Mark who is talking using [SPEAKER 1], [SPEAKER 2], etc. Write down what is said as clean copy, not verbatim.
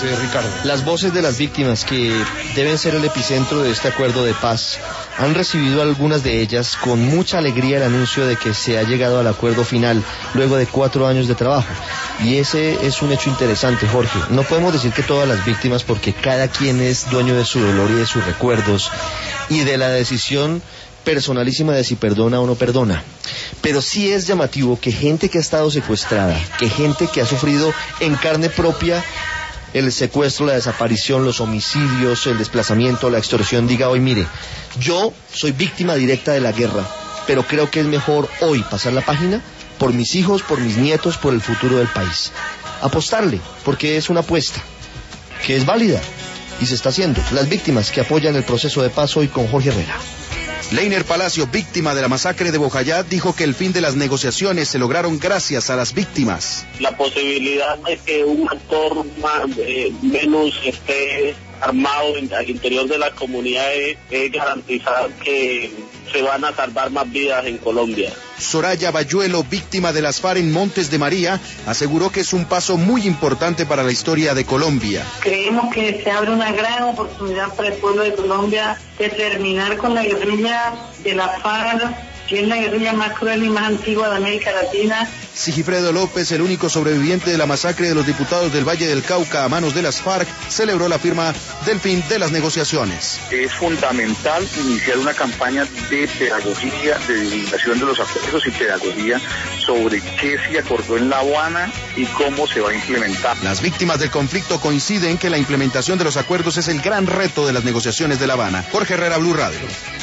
[SPEAKER 1] Ricardo.
[SPEAKER 2] Las voces de las víctimas, que deben ser el epicentro de este acuerdo de paz, han recibido algunas de ellas con mucha alegría el anuncio de que se ha llegado al acuerdo final luego de 4 años de trabajo. Y ese es un hecho interesante, Jorge. No podemos decir que todas las víctimas, porque cada quien es dueño de su dolor y de sus recuerdos y de la decisión personalísima de si perdona o no perdona. Pero sí es llamativo que gente que ha estado secuestrada, que gente que ha sufrido en carne propia el secuestro, la desaparición, los homicidios, el desplazamiento, la extorsión, diga hoy, mire, yo soy víctima directa de la guerra, pero creo que es mejor hoy pasar la página por mis hijos, por mis nietos, por el futuro del país. Apostarle, porque es una apuesta que es válida y se está haciendo. Las víctimas que apoyan el proceso de paz hoy con Jorge Herrera.
[SPEAKER 3] Leiner Palacio, víctima de la masacre de Bojayá, dijo que el fin de las negociaciones se lograron gracias a las víctimas.
[SPEAKER 4] La posibilidad de que un actor menos esté armado al interior de la comunidad es garantizar que se van a salvar más vidas en Colombia.
[SPEAKER 3] Soraya Bayuelo, víctima de las FARC en Montes de María, aseguró que es un paso muy importante para la historia de Colombia.
[SPEAKER 5] Creemos que se abre una gran oportunidad para el pueblo de Colombia de terminar con la guerrilla de la FARC, que es la guerrilla más cruel y más antigua de América Latina.
[SPEAKER 3] Sigifredo López, el único sobreviviente de la masacre de los diputados del Valle del Cauca a manos de las FARC, celebró la firma del fin de las negociaciones.
[SPEAKER 6] Es fundamental iniciar una campaña de pedagogía, de divulgación de los acuerdos y pedagogía sobre qué se acordó en La Habana y cómo se va a implementar.
[SPEAKER 3] Las víctimas del conflicto coinciden que la implementación de los acuerdos es el gran reto de las negociaciones de La Habana. Jorge Herrera, Blue Radio.